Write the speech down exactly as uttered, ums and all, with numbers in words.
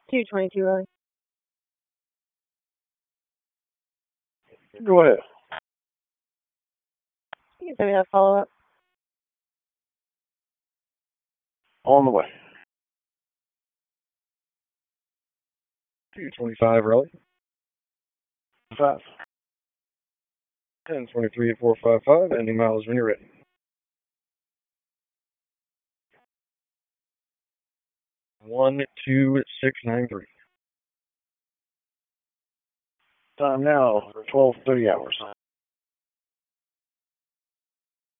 two twenty-two, Riley. Go ahead. You can send me that follow up. On the way. two twenty-five, Raleigh. Five. ten twenty-three at four five five, ending miles when you're ready. one two six nine three. Time now, twelve thirty hours.